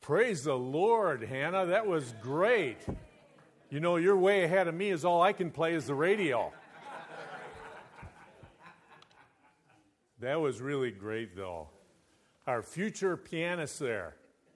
Praise the Lord, Hannah. That was great. You know, you're way ahead of me, as all I can play is the radio. That was really great, though. Our future pianist there.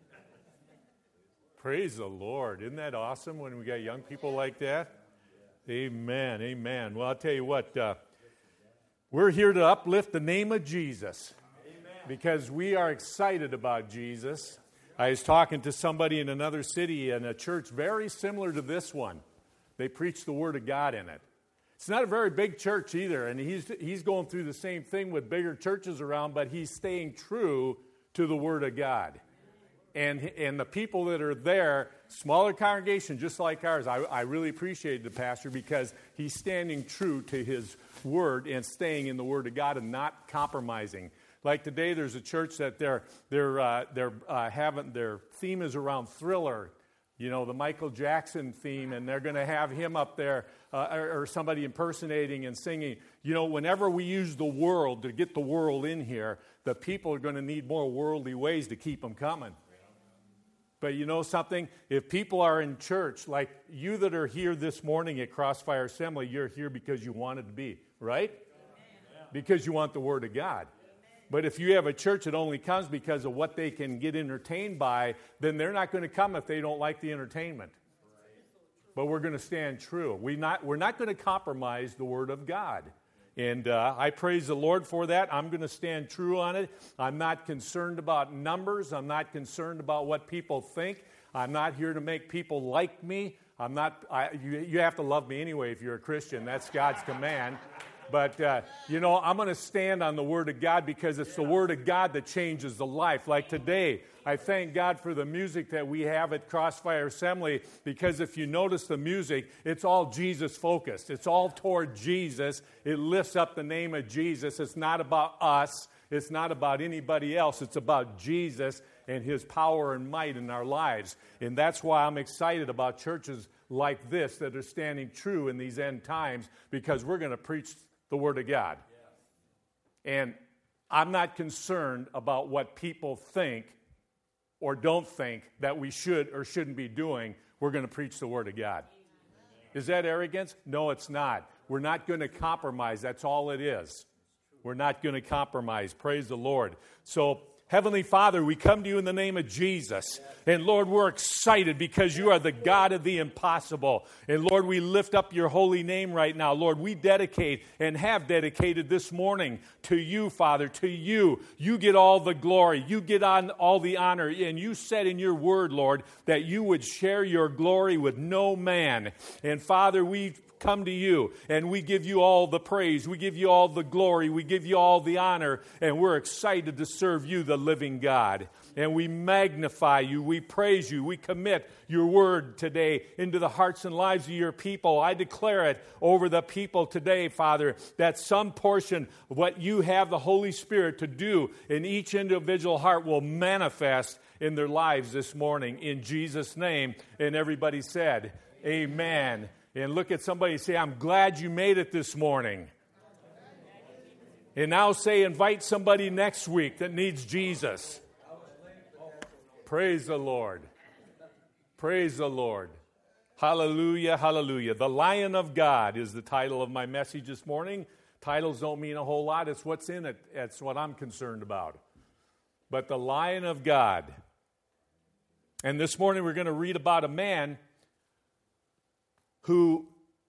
Praise the Lord. Isn't that awesome when we got young people like that? Amen, amen. Well, I'll tell you what, we're here to uplift the name of Jesus because we are excited about Jesus. I was talking to somebody in another city in a church very similar to this one. They preach the Word of God in it. It's not a very big church either, and he's going through the same thing with bigger churches around, but he's staying true to the Word of God. And the people that are there, smaller congregation just like ours, I really appreciate the pastor because he's standing true to his Word and staying in the Word of God and not compromising. Like today, there's a church that they're having their theme is around Thriller, you know, the Michael Jackson theme, and they're going to have him up there or somebody impersonating and singing. You know, whenever we use the world to get the world in here, the people are going to need more worldly ways to keep them coming. But you know something? If people are in church, like you that are here this morning at Crossfire Assembly, you're here because you wanted to be, right? Amen. Because you want the Word of God. But if you have a church that only comes because of what they can get entertained by, then they're not going to come if they don't like the entertainment. But we're going to stand true. We're not going to compromise the Word of God. And I praise the Lord for that. I'm going to stand true on it. I'm not concerned about numbers. I'm not concerned about what people think. I'm not here to make people like me. You have to love me anyway if you're a Christian. That's God's command. But, I'm going to stand on the Word of God because it's the Word of God that changes the life. Like today, I thank God for the music that we have at Crossfire Assembly because if you notice the music, it's all Jesus-focused. It's all toward Jesus. It lifts up the name of Jesus. It's not about us. It's not about anybody else. It's about Jesus and His power and might in our lives. And that's why I'm excited about churches like this that are standing true in these end times because we're going to preach the Word of God. And I'm not concerned about what people think or don't think that we should or shouldn't be doing. We're going to preach the Word of God. Is that arrogance? No, it's not. We're not going to compromise. That's all it is. We're not going to compromise. Praise the Lord. So, Heavenly Father, we come to you in the name of Jesus. And Lord, we're excited because you are the God of the impossible. And Lord, we lift up your holy name right now. Lord, we dedicate and have dedicated this morning to you, Father, to you. You get all the glory. You get on all the honor. And you said in your word, Lord, that you would share your glory with no man. And Father, we come to you and we give you all the praise. We give you all the glory. We give you all the honor. And we're excited to serve you, the living God. And we magnify you. We praise you. We commit your word today into the hearts and lives of your people. I declare it over the people today, Father, that some portion of what you have the Holy Spirit to do in each individual heart will manifest in their lives this morning. In Jesus' name. And everybody said, amen. And look at somebody and say, I'm glad you made it this morning. And now say, invite somebody next week that needs Jesus. Praise the Lord. Praise the Lord. Hallelujah, hallelujah. The Lion of God is the title of my message this morning. Titles don't mean a whole lot. It's what's in it. That's what I'm concerned about. But the Lion of God. And this morning we're going to read about a man who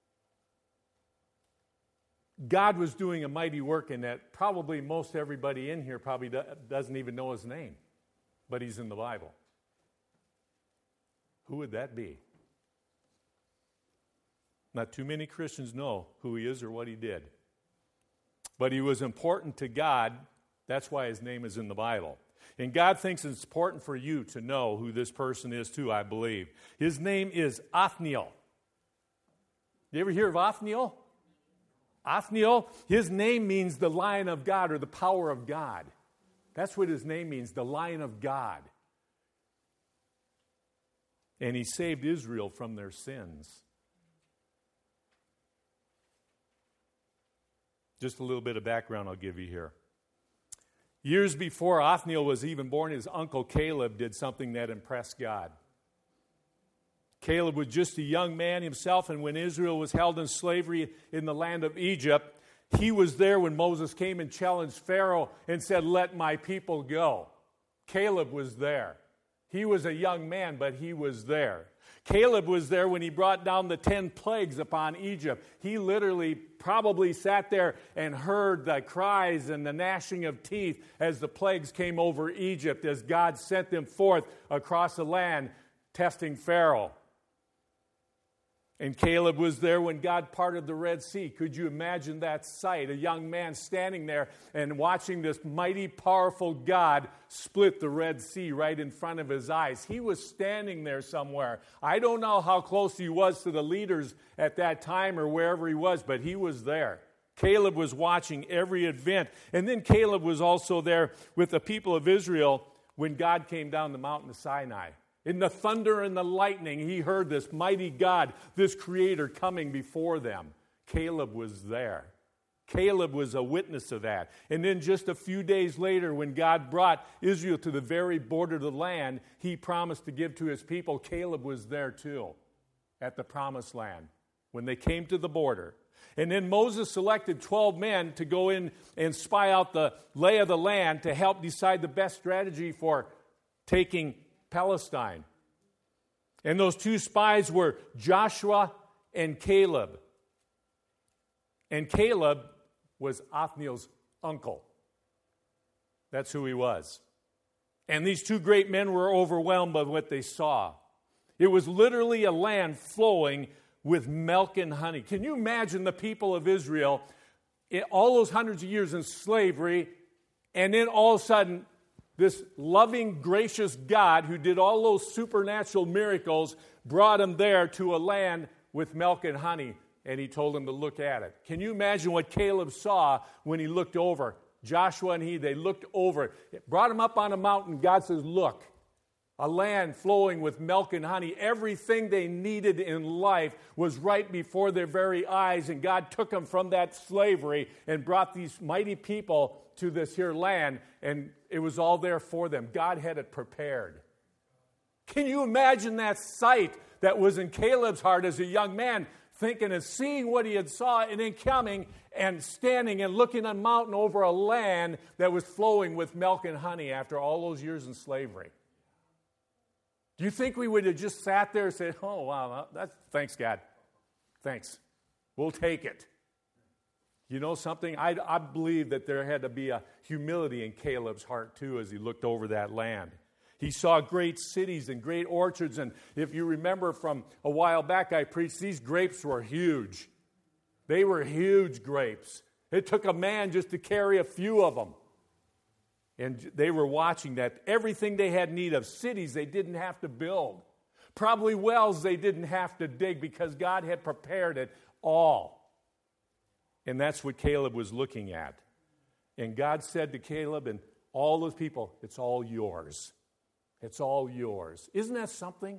God was doing a mighty work in that probably most everybody in here probably doesn't even know his name, but he's in the Bible. Who would that be? Not too many Christians know who he is or what he did. But he was important to God. That's why his name is in the Bible. And God thinks it's important for you to know who this person is too, I believe. His name is Othniel. You ever hear of Othniel? Othniel, his name means the Lion of God or the power of God. That's what his name means, the Lion of God. And he saved Israel from their sins. Just a little bit of background I'll give you here. Years before Othniel was even born, his uncle Caleb did something that impressed God. Caleb was just a young man himself, and when Israel was held in slavery in the land of Egypt, he was there when Moses came and challenged Pharaoh and said, "Let my people go." Caleb was there. He was a young man, but he was there. Caleb was there when he brought down the 10 plagues upon Egypt. He literally probably sat there and heard the cries and the gnashing of teeth as the plagues came over Egypt, as God sent them forth across the land, testing Pharaoh. And Caleb was there when God parted the Red Sea. Could you imagine that sight? A young man standing there and watching this mighty, powerful God split the Red Sea right in front of his eyes. He was standing there somewhere. I don't know how close he was to the leaders at that time or wherever he was, but he was there. Caleb was watching every event. And then Caleb was also there with the people of Israel when God came down the mountain of Sinai. In the thunder and the lightning, he heard this mighty God, this Creator coming before them. Caleb was there. Caleb was a witness of that. And then just a few days later, when God brought Israel to the very border of the land he promised to give to his people, Caleb was there too, at the promised land, when they came to the border. And then Moses selected 12 men to go in and spy out the lay of the land to help decide the best strategy for taking Palestine. And those two spies were Joshua and Caleb. And Caleb was Othniel's uncle. That's who he was. And these two great men were overwhelmed by what they saw. It was literally a land flowing with milk and honey. Can you imagine the people of Israel, all those hundreds of years in slavery, and then all of a sudden, this loving, gracious God who did all those supernatural miracles brought him there to a land with milk and honey, and he told him to look at it. Can you imagine what Caleb saw when he looked over? Joshua and they looked over. It brought him up on a mountain. God says, look, a land flowing with milk and honey. Everything they needed in life was right before their very eyes, and God took them from that slavery and brought these mighty people to this here land, and it was all there for them. God had it prepared. Can you imagine that sight that was in Caleb's heart as a young man, thinking and seeing what he had saw, and then coming and standing and looking on a mountain over a land that was flowing with milk and honey after all those years in slavery? Do you think we would have just sat there and said, "Oh, wow, thanks, God. Thanks. We'll take it"? You know something? I believe that there had to be a humility in Caleb's heart, too, as he looked over that land. He saw great cities and great orchards, and if you remember from a while back, I preached, these grapes were huge. They were huge grapes. It took a man just to carry a few of them. And they were watching that. Everything they had need of, cities they didn't have to build. Probably wells they didn't have to dig because God had prepared it all. And that's what Caleb was looking at. And God said to Caleb and all those people, it's all yours. It's all yours. Isn't that something?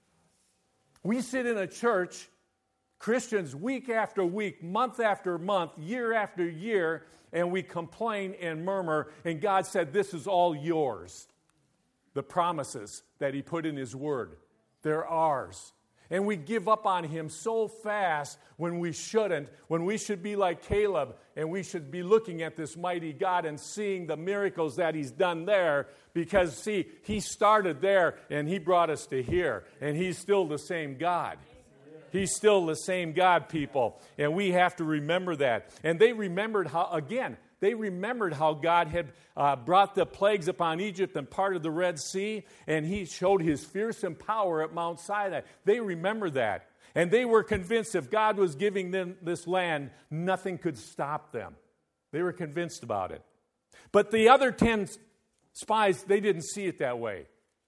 We sit in a church, Christians, week after week, month after month, year after year, and we complain and murmur, and God said, this is all yours. The promises that He put in His Word, they're ours. And we give up on Him so fast when we shouldn't, when we should be like Caleb, and we should be looking at this mighty God and seeing the miracles that He's done there, because, see, He started there, and He brought us to here, and He's still the same God. He's still the same God, people, and we have to remember that. And they remembered how, again, they remembered how God had brought the plagues upon Egypt and parted the Red Sea, and He showed His fearsome power at Mount Sinai. They remember that. And they were convinced if God was giving them this land, nothing could stop them. They were convinced about it. But the other 10 spies, they didn't see it that way.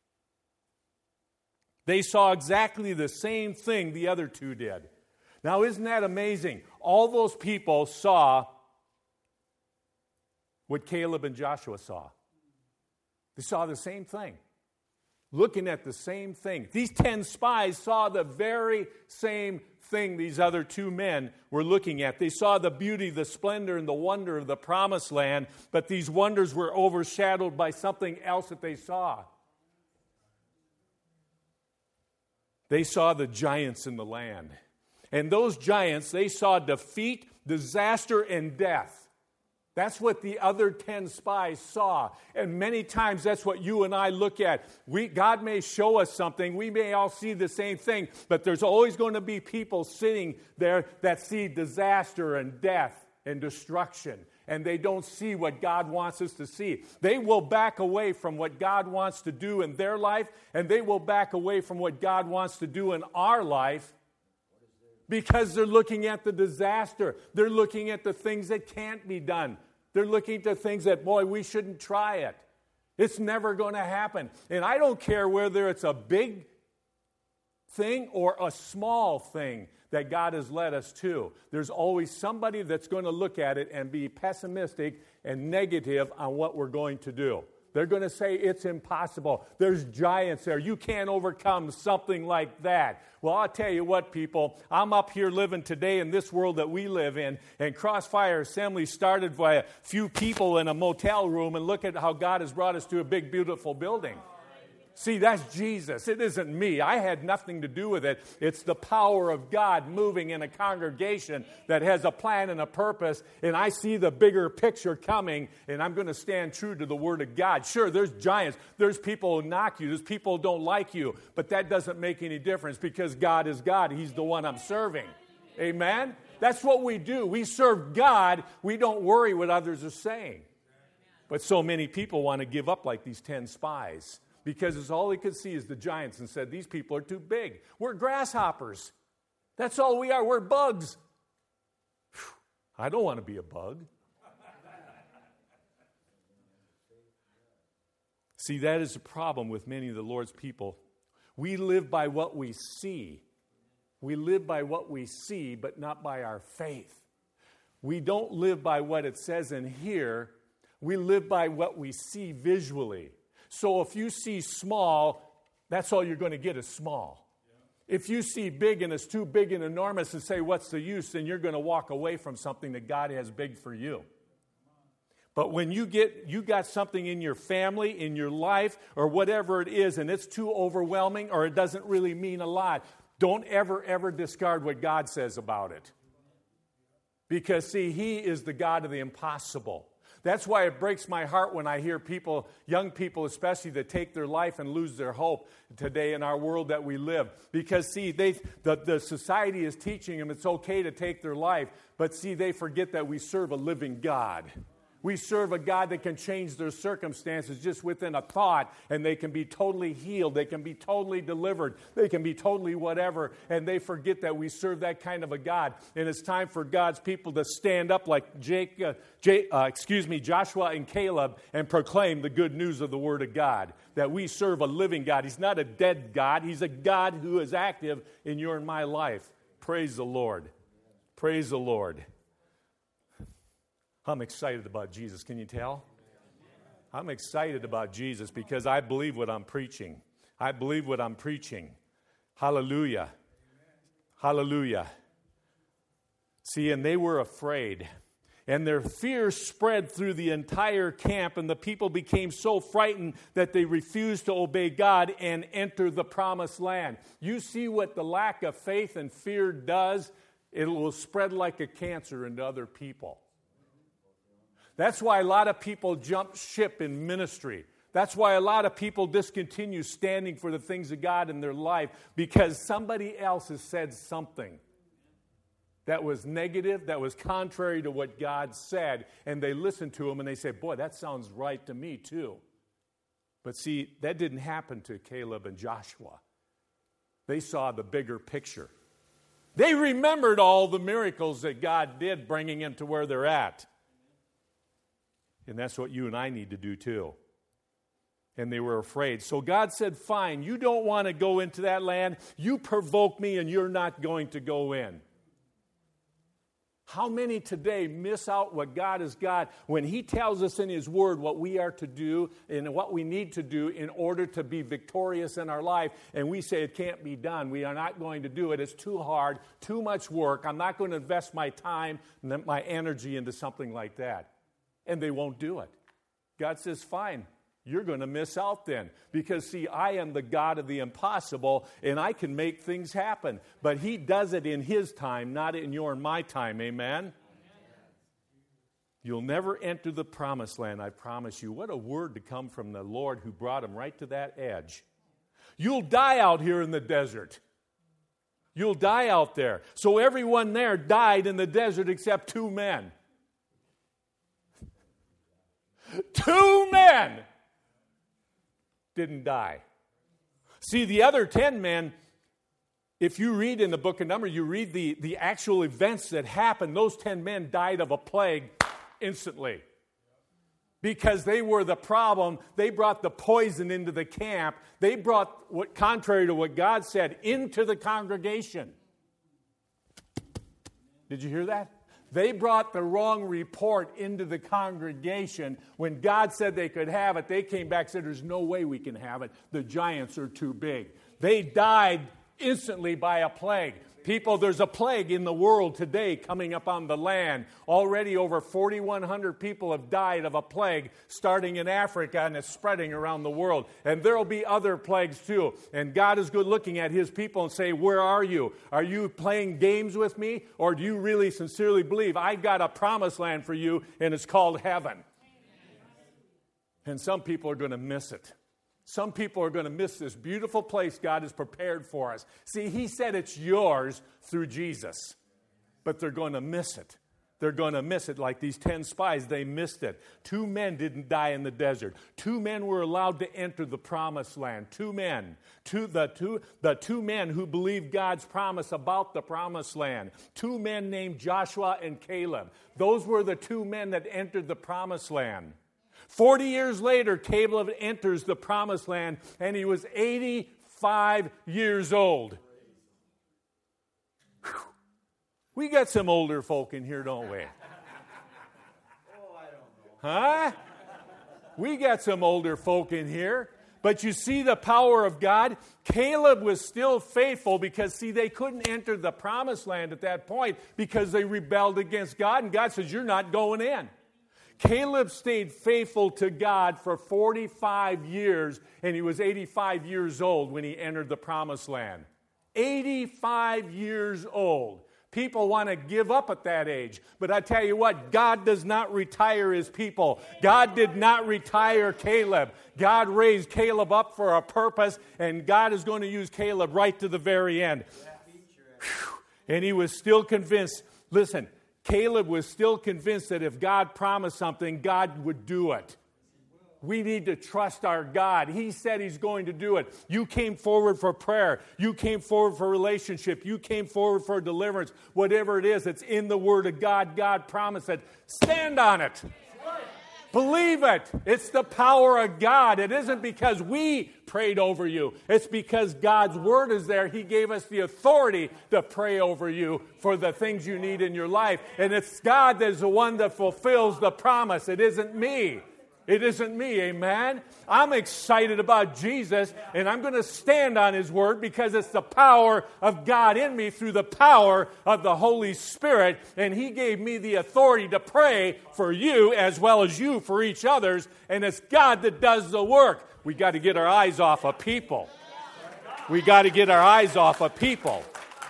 They saw exactly the same thing the other two did. Now, isn't that amazing? All those people saw what Caleb and Joshua saw. They saw the same thing. looking at the same thing. These 10 spies saw the very same thing these other 2 men were looking at. They saw the beauty, the splendor, and the wonder of the promised land, but these wonders were overshadowed by something else that they saw. They saw the giants in the land. And those giants, they saw defeat, disaster, and death. That's what the other 10 spies saw. And many times that's what you and I look at. God may show us something. We may all see the same thing. But there's always going to be people sitting there that see disaster and death and destruction. And they don't see what God wants us to see. They will back away from what God wants to do in their life. And they will back away from what God wants to do in our life. Because they're looking at the disaster. They're looking at the things that can't be done. They're looking at the things that, boy, we shouldn't try it. It's never going to happen. And I don't care whether it's a big thing or a small thing that God has led us to. There's always somebody that's going to look at it and be pessimistic and negative on what we're going to do. They're going to say it's impossible. There's giants there. You can't overcome something like that. Well, I'll tell you what, people. I'm up here living today in this world that we live in, and Crossfire Assembly started by a few people in a motel room, and look at how God has brought us to a big, beautiful building. See, that's Jesus. It isn't me. I had nothing to do with it. It's the power of God moving in a congregation that has a plan and a purpose, and I see the bigger picture coming, and I'm going to stand true to the Word of God. Sure, there's giants. There's people who knock you. There's people who don't like you, but that doesn't make any difference because God is God. He's the one I'm serving. Amen? That's what we do. We serve God. We don't worry what others are saying. But so many people want to give up like these 10 spies. Because it's all they could see is the giants and said, these people are too big. We're grasshoppers. That's all we are. We're bugs. Whew, I don't want to be a bug. See, that is a problem with many of the Lord's people. We live by what we see. We live by what we see, but not by our faith. We don't live by what it says in here. We live by what we see visually. So if you see small, that's all you're going to get is small. If you see big and it's too big and enormous and say, what's the use, then you're going to walk away from something that God has big for you. But when you got something in your family, in your life, or whatever it is, and it's too overwhelming or it doesn't really mean a lot, don't ever discard what God says about it. Because, see, He is the God of the impossible. That's why it breaks my heart when I hear people, young people especially, that take their life and lose their hope today in our world that we live. Because, see, the society is teaching them it's okay to take their life, but, see, they forget that we serve a living God. We serve a God that can change their circumstances just within a thought, and they can be totally healed. They can be totally delivered. They can be totally whatever, and they forget that we serve that kind of a God. And it's time for God's people to stand up like Joshua and Caleb and proclaim the good news of the Word of God, that we serve a living God. He's not a dead God. He's a God who is active in your and my life. Praise the Lord. Praise the Lord. I'm excited about Jesus. Can you tell? I'm excited about Jesus because I believe what I'm preaching. I believe what I'm preaching. Hallelujah. Hallelujah. See, and they were afraid. And their fear spread through the entire camp, and the people became so frightened that they refused to obey God and enter the promised land. You see what the lack of faith and fear does? It will spread like a cancer into other people. That's why a lot of people jump ship in ministry. That's why a lot of people discontinue standing for the things of God in their life because somebody else has said something that was negative, that was contrary to what God said, and they listen to him and they say, boy, that sounds right to me too. But see, that didn't happen to Caleb and Joshua. They saw the bigger picture. They remembered all the miracles that God did bringing them to where they're at. And that's what you and I need to do too. And they were afraid. So God said, fine, you don't want to go into that land. You provoke me and you're not going to go in. How many today miss out what God has got when He tells us in His Word what we are to do and what we need to do in order to be victorious in our life, and we say it can't be done. We are not going to do it. It's too hard, too much work. I'm not going to invest my time and my energy into something like that. And they won't do it. God says, fine. You're going to miss out then. Because, see, I am the God of the impossible, and I can make things happen. But He does it in His time, not in your and my time. Amen? You'll never enter the promised land, I promise you. What a word to come from the Lord who brought him right to that edge. You'll die out here in the desert. You'll die out there. So everyone there died in the desert except 2 men. 2 men didn't die. See, the other 10 men, if you read in the book of Numbers, you read the actual events that happened, those 10 men died of a plague instantly. Because they were the problem. They brought the poison into the camp. They brought, what, contrary to what God said, into the congregation. Did you hear that? They brought the wrong report into the congregation. When God said they could have it, they came back and said, there's no way we can have it. The giants are too big. They died instantly by a plague. People, there's a plague in the world today coming up on the land. Already over 4,100 people have died of a plague starting in Africa, and it's spreading around the world. And there will be other plagues too. And God is good looking at His people and say, where are you? Are you playing games with me? Or do you really sincerely believe I've got a promised land for you, and it's called heaven? And some people are going to miss it. Some people are going to miss this beautiful place God has prepared for us. See, He said it's yours through Jesus, but they're going to miss it. They're going to miss it like these 10 spies. They missed it. 2 men didn't die in the desert. 2 men were allowed to enter the promised land. 2 men. The two men who believed God's promise about the promised land. 2 men named Joshua and Caleb. Those were the 2 men that entered the promised land. 40 years later, Caleb enters the promised land, and he was 85 years old. Whew. We got some older folk in here, don't we? Huh? We got some older folk in here. But you see the power of God? Caleb was still faithful because, see, they couldn't enter the promised land at that point because they rebelled against God, and God says, you're not going in. Caleb stayed faithful to God for 45 years, and he was 85 years old when he entered the promised land. 85 years old. People want to give up at that age. But I tell you what, God does not retire His people. God did not retire Caleb. God raised Caleb up for a purpose, and God is going to use Caleb right to the very end. And he was still convinced. Listen, Caleb was still convinced that if God promised something, God would do it. We need to trust our God. He said He's going to do it. You came forward for prayer. You came forward for relationship. You came forward for deliverance. Whatever it is, it's in the Word of God. God promised it. Stand on it. Believe it. It's the power of God. It isn't because we prayed over you. It's because God's Word is there. He gave us the authority to pray over you for the things you need in your life. And it's God that is the one that fulfills the promise. It isn't me. It isn't me, amen? I'm excited about Jesus, and I'm going to stand on His Word because it's the power of God in me through the power of the Holy Spirit, and He gave me the authority to pray for you as well as you for each other's, and it's God that does the work. We got to get our eyes off of people. We got to get our eyes off of people.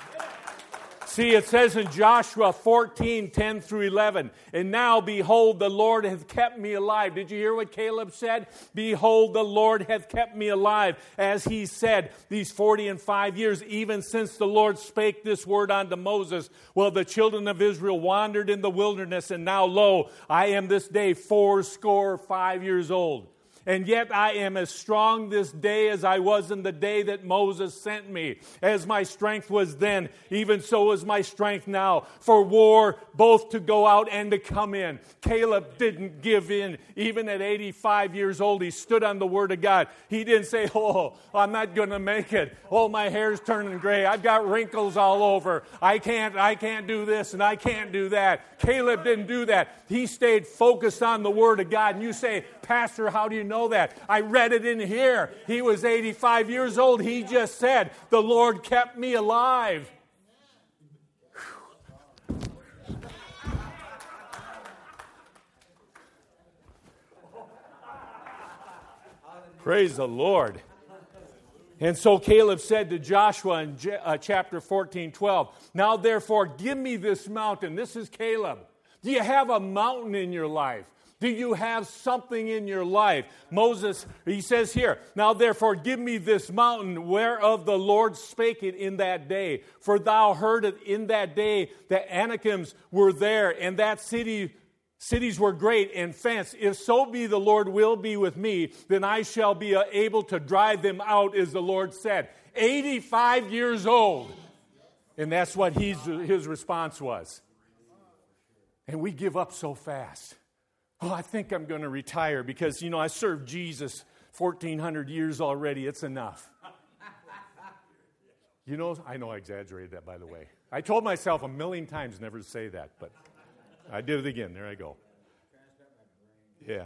See, it says in Joshua 14:10 through 11, and now, behold, the Lord hath kept me alive. Did you hear what Caleb said? Behold, the Lord hath kept me alive, as he said, these 45 years, even since the Lord spake this word unto Moses. Well, the children of Israel wandered in the wilderness, and now, lo, I am this day 85 years old. and yet I am as strong this day as I was in the day that Moses sent me. As my strength was then, even so is my strength now, for war both to go out and to come in. Caleb didn't give in. Even at 85 years old, he stood on the Word of God. He didn't say, oh, I'm not going to make it. Oh, my hair's turning gray. I've got wrinkles all over. I can't do this and I can't do that. Caleb didn't do that. He stayed focused on the Word of God. And you say, Pastor, how do you know that? I read it in here. He was 85 years old. He just said, the Lord kept me alive. Praise the Lord. And so Caleb said to Joshua in chapter 14:12, now therefore give me this mountain. This is Caleb. Do you have a mountain in your life? Do you have something in your life? Moses, he says here, now therefore give me this mountain whereof the Lord spake it in that day. For thou heard it in that day that Anakims were there, and that cities were great and fenced. If so be the Lord will be with me, then I shall be able to drive them out, as the Lord said. 85 years old. And that's what his response was. And we give up so fast. Oh, I think I'm going to retire because, I served Jesus 1,400 years already. It's enough. I know I exaggerated that, by the way. I told myself 1,000,000 times never to say that, but I did it again. There I go. Yeah.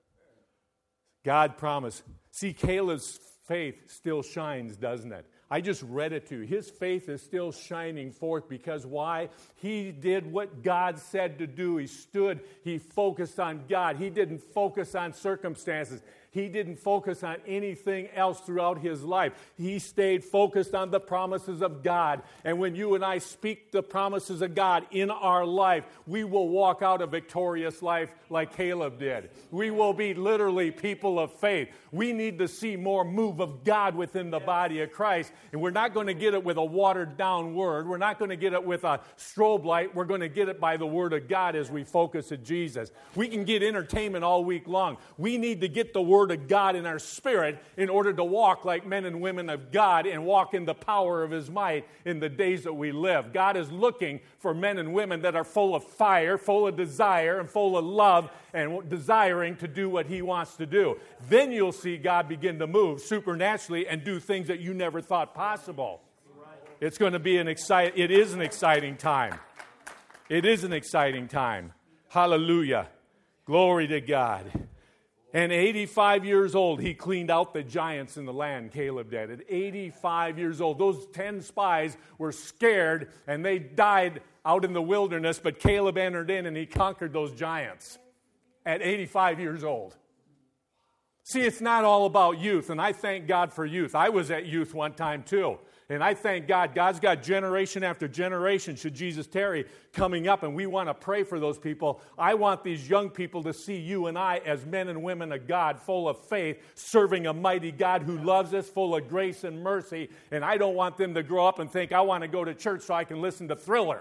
God promised. See, Caleb's faith still shines, doesn't it? I just read it to you. His faith is still shining forth because why? He did what God said to do. He stood. He focused on God. He didn't focus on circumstances. He didn't focus on anything else throughout his life. He stayed focused on the promises of God. And when you and I speak the promises of God in our life, we will walk out a victorious life like Caleb did. We will be literally people of faith. We need to see more move of God within the body of Christ. And we're not going to get it with a watered down word. We're not going to get it with a strobe light. We're going to get it by the Word of God as we focus on Jesus. We can get entertainment all week long. We need to get the Word of God in our spirit in order to walk like men and women of God and walk in the power of His might in the days that we live. God is looking for men and women that are full of fire, full of desire, and full of love and desiring to do what He wants to do. Then you'll see God begin to move supernaturally and do things that you never thought possible. It's going to be it is an exciting time. It is an exciting time. Hallelujah. Glory to God. And 85 years old, he cleaned out the giants in the land, Caleb did. At 85 years old, those 10 spies were scared and they died out in the wilderness, but Caleb entered in and he conquered those giants at 85 years old. See, it's not all about youth, and I thank God for youth. I was at youth one time too. And I thank God. God's got generation after generation, should Jesus tarry, coming up, and we want to pray for those people. I want these young people to see you and I as men and women of God, full of faith, serving a mighty God who loves us, full of grace and mercy. And I don't want them to grow up and think, I want to go to church so I can listen to Thriller.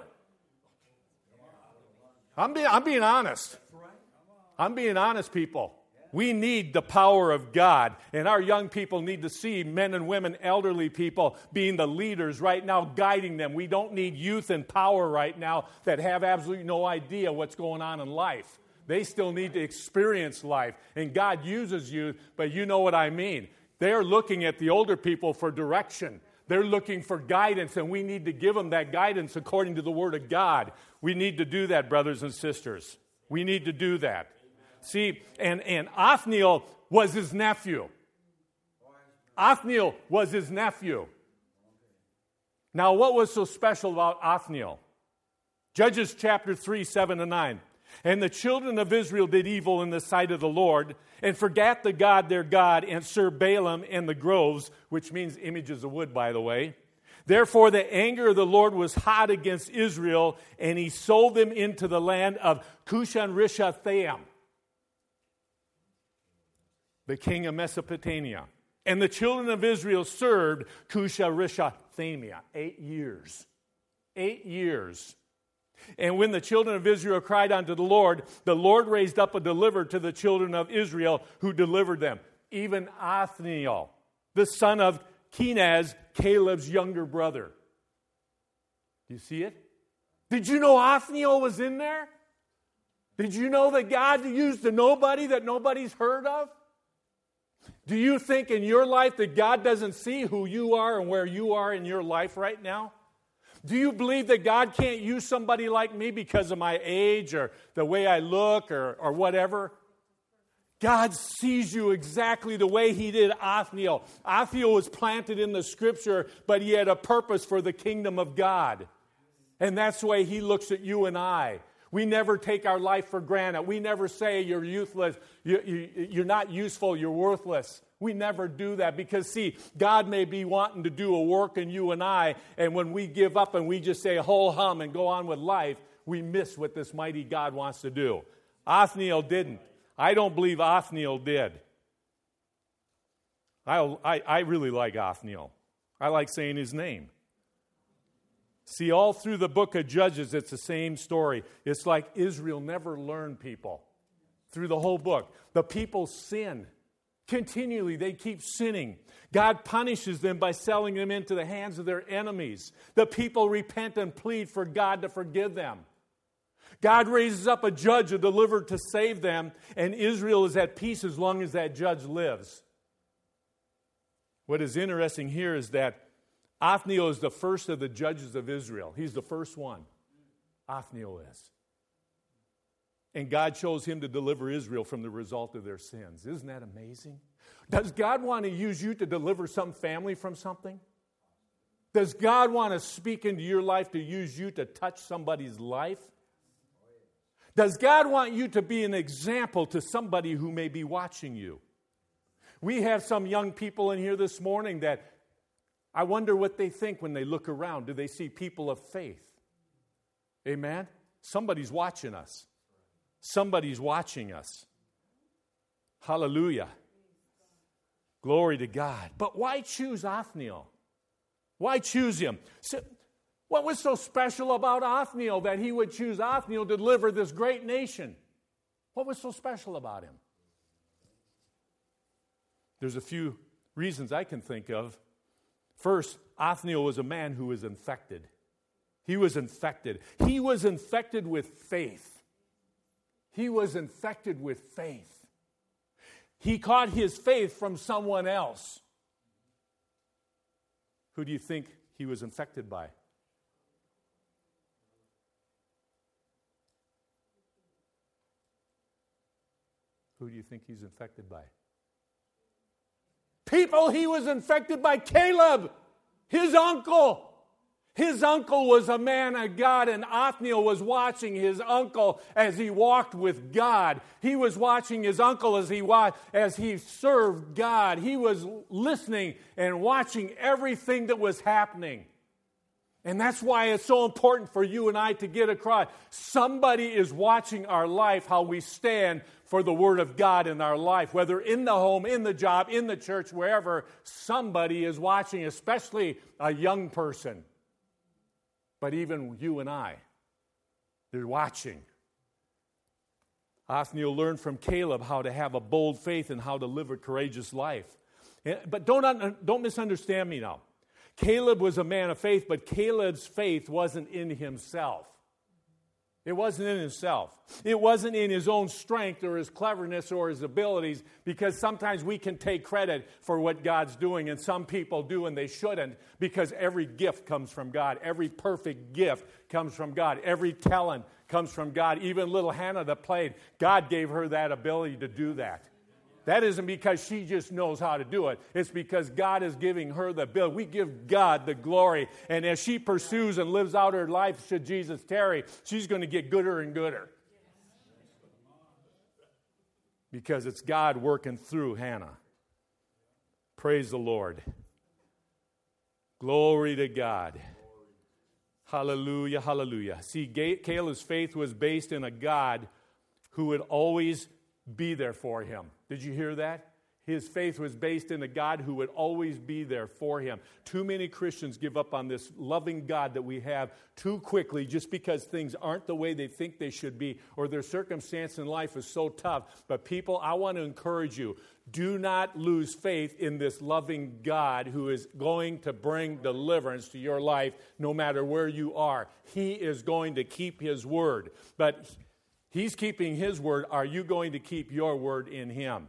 I'm being honest. I'm being honest, people. We need the power of God, and our young people need to see men and women, elderly people, being the leaders right now, guiding them. We don't need youth in power right now that have absolutely no idea what's going on in life. They still need to experience life, and God uses youth, but you know what I mean. They're looking at the older people for direction. They're looking for guidance, and we need to give them that guidance according to the Word of God. We need to do that, brothers and sisters. We need to do that. See, and Othniel was his nephew. Othniel was his nephew. Now, what was so special about Othniel? Judges chapter 3, 7-9. And the children of Israel did evil in the sight of the Lord, and forgat the God their God, and served Balaam and the groves, which means images of wood, by the way. Therefore, the anger of the Lord was hot against Israel, and he sold them into the land of Cushan-Rishathaim, the king of Mesopotamia. And the children of Israel served Cushan-Rishathaim 8 years. 8 years. And when the children of Israel cried unto the Lord raised up a deliverer to the children of Israel who delivered them. even Othniel, the son of Kenaz, Caleb's younger brother. Do you see it? Did you know Othniel was in there? Did you know that God used a nobody that nobody's heard of? Do you think in your life that God doesn't see who you are and where you are in your life right now? Do you believe that God can't use somebody like me because of my age or the way I look or whatever? God sees you exactly the way He did Othniel. Othniel was planted in the Scripture, but he had a purpose for the kingdom of God. And that's the way He looks at you and I. We never take our life for granted. We never say you're useless, you're not useful, you're worthless. We never do that because, see, God may be wanting to do a work in you and I, and when we give up and we just say ho hum and go on with life, we miss what this mighty God wants to do. Othniel didn't. I don't believe Othniel did. I really like Othniel. I like saying his name. See, all through the book of Judges, it's the same story. It's like Israel never learned, people. Through the whole book. The people sin. Continually, they keep sinning. God punishes them by selling them into the hands of their enemies. The people repent and plead for God to forgive them. God raises up a judge, a deliverer to save them, and Israel is at peace as long as that judge lives. What is interesting here is that Othniel is the first of the judges of Israel. He's the first one. Othniel is. And God chose him to deliver Israel from the result of their sins. Isn't that amazing? Does God want to use you to deliver some family from something? Does God want to speak into your life to use you to touch somebody's life? Does God want you to be an example to somebody who may be watching you? We have some young people in here this morning that I wonder what they think when they look around. Do they see people of faith? Amen? Somebody's watching us. Somebody's watching us. Hallelujah. Glory to God. But why choose Othniel? Why choose him? So, what was so special about Othniel that he would choose Othniel to deliver this great nation? What was so special about him? There's a few reasons I can think of. First, Othniel was a man who was infected. He was infected. He was infected with faith. He was infected with faith. He caught his faith from someone else. Who do you think he was infected by? Who do you think he's infected by? People, he was infected by Caleb, his uncle. His uncle was a man of God, and Othniel was watching his uncle as he walked with God. He was watching his uncle as he served God. He was listening and watching everything that was happening. And that's why it's so important for you and I to get across. Somebody is watching our life, how we stand for the Word of God in our life. Whether in the home, in the job, in the church, wherever, somebody is watching, especially a young person. But even you and I, they're watching. Othniel learned from Caleb how to have a bold faith and how to live a courageous life. But don't misunderstand me now. Caleb was a man of faith, but Caleb's faith wasn't in himself. It wasn't in himself. It wasn't in his own strength or his cleverness or his abilities, because sometimes we can take credit for what God's doing, and some people do, and they shouldn't, because every gift comes from God. Every perfect gift comes from God. Every talent comes from God. Even little Hannah that played, God gave her that ability to do that. That isn't because she just knows how to do it. It's because God is giving her the ability. We give God the glory. And as she pursues and lives out her life, should Jesus tarry, she's going to get gooder and gooder. Because it's God working through Hannah. Praise the Lord. Glory to God. Hallelujah, hallelujah. See, Caleb's faith was based in a God who would always be there for him. Did you hear that? His faith was based in a God who would always be there for him. Too many Christians give up on this loving God that we have too quickly just because things aren't the way they think they should be or their circumstance in life is so tough. But people, I want to encourage you, do not lose faith in this loving God who is going to bring deliverance to your life no matter where you are. He is going to keep His word. But He's keeping His word. Are you going to keep your word in Him?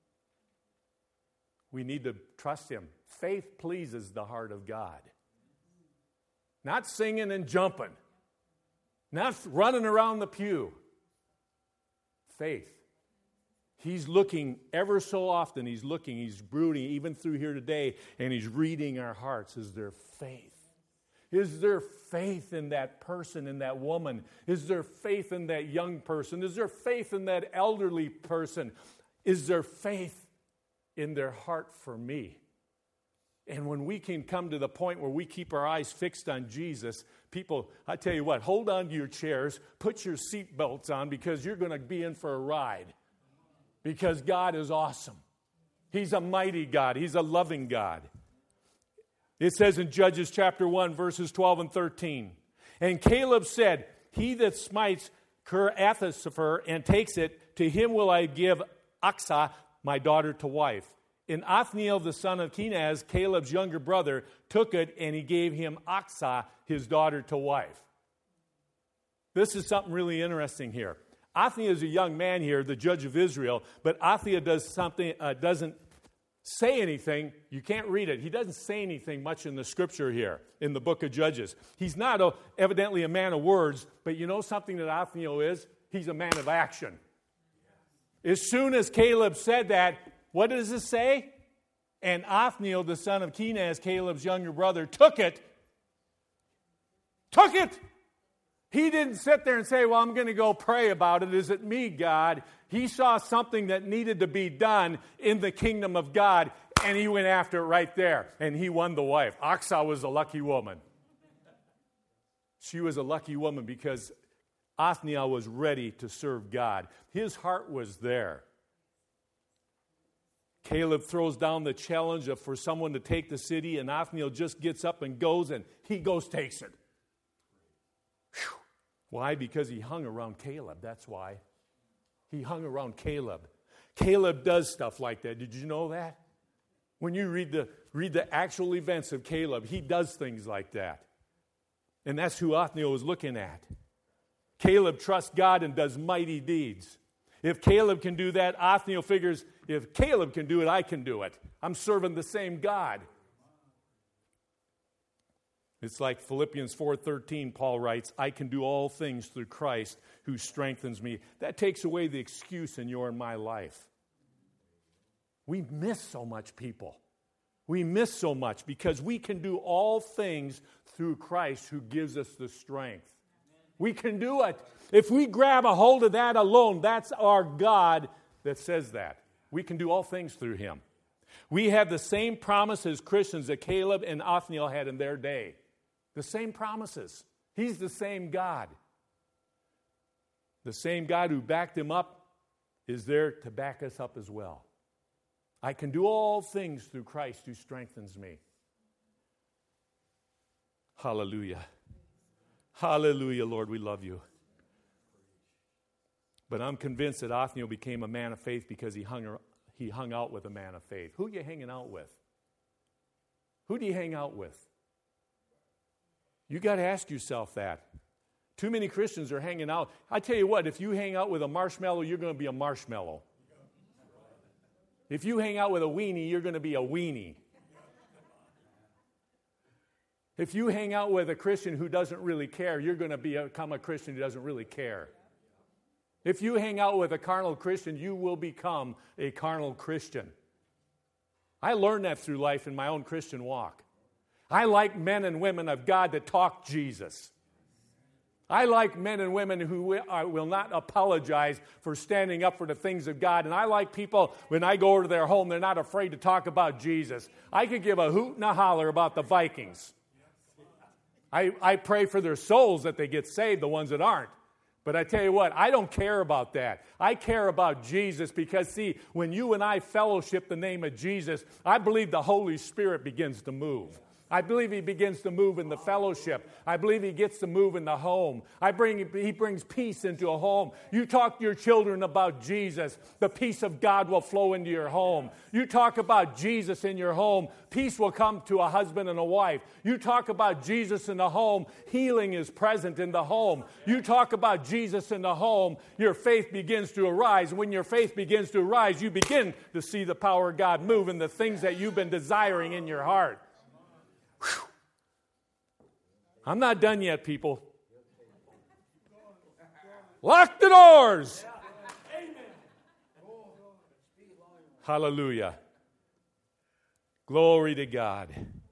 We need to trust Him. Faith pleases the heart of God. Not singing and jumping. Not running around the pew. Faith. He's looking ever so often. He's looking, He's brooding, even through here today, and He's reading our hearts. Is there faith? Is there faith in that person, in that woman? Is there faith in that young person? Is there faith in that elderly person? Is there faith in their heart for me? And when we can come to the point where we keep our eyes fixed on Jesus, people, I tell you what, hold on to your chairs, put your seatbelts on because you're going to be in for a ride. Because God is awesome. He's a mighty God. He's a loving God. It says in Judges chapter 1, verses 12 and 13, and Caleb said, he that smites Kiriath-sepher and takes it, to him will I give Achsah, my daughter, to wife. And Othniel, the son of Kenaz, Caleb's younger brother, took it, and he gave him Achsah, his daughter, to wife. This is something really interesting here. Othniel is a young man here, the judge of Israel, but Othniel does something, doesn't say anything. You can't read it. He doesn't say anything much in the scripture here, in the book of Judges. He's not evidently a man of words, but you know something that Othniel is? He's a man of action. As soon as Caleb said that, what does it say? And Othniel, the son of Kenaz, Caleb's younger brother, took it. Took it! He didn't sit there and say, well, I'm going to go pray about it. Is it me, God? He saw something that needed to be done in the kingdom of God, and he went after it right there, and he won the wife. Achsah was a lucky woman. She was a lucky woman because Othniel was ready to serve God. His heart was there. Caleb throws down the challenge for someone to take the city, and Othniel just gets up and goes, and he goes, takes it. Whew. Why? Because he hung around Caleb. That's why. He hung around Caleb. Caleb does stuff like that. Did you know that? When you read the actual events of Caleb, he does things like that. And that's who Othniel was looking at. Caleb trusts God and does mighty deeds. If Caleb can do that, Othniel figures, if Caleb can do it, I can do it. I'm serving the same God. It's like Philippians 4:13, Paul writes, I can do all things through Christ who strengthens me. That takes away the excuse in your and my life. We miss so much, people. We miss so much because we can do all things through Christ who gives us the strength. We can do it. If we grab a hold of that alone, that's our God that says that. We can do all things through Him. We have the same promise as Christians that Caleb and Othniel had in their day. The same promises. He's the same God. The same God who backed him up is there to back us up as well. I can do all things through Christ who strengthens me. Hallelujah. Hallelujah, Lord, we love you. But I'm convinced that Othniel became a man of faith because he hung out with a man of faith. Who are you hanging out with? Who do you hang out with? You got to ask yourself that. Too many Christians are hanging out. I tell you what, if you hang out with a marshmallow, you're going to be a marshmallow. If you hang out with a weenie, you're going to be a weenie. If you hang out with a Christian who doesn't really care, you're going to become a Christian who doesn't really care. If you hang out with a carnal Christian, you will become a carnal Christian. I learned that through life in my own Christian walk. I like men and women of God that talk Jesus. I like men and women who will not apologize for standing up for the things of God. And I like people, when I go over to their home, they're not afraid to talk about Jesus. I could give a hoot and a holler about the Vikings. I pray for their souls that they get saved, the ones that aren't. But I tell you what, I don't care about that. I care about Jesus because, see, when you and I fellowship the name of Jesus, I believe the Holy Spirit begins to move. I believe He begins to move in the fellowship. I believe He gets to move in the home. He brings peace into a home. You talk to your children about Jesus, the peace of God will flow into your home. You talk about Jesus in your home, peace will come to a husband and a wife. You talk about Jesus in the home, healing is present in the home. You talk about Jesus in the home, your faith begins to arise. And when your faith begins to arise, you begin to see the power of God move in the things that you've been desiring in your heart. Whew. I'm not done yet, people. Lock the doors. Hallelujah. Glory to God.